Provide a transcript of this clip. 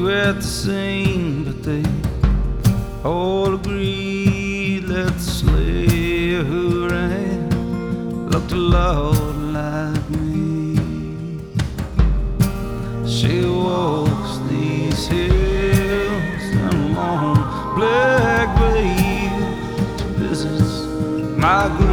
were the same, but they all agreed that the slave who ran looked a lot like me. She walks these hills and long black veil to visit my grave.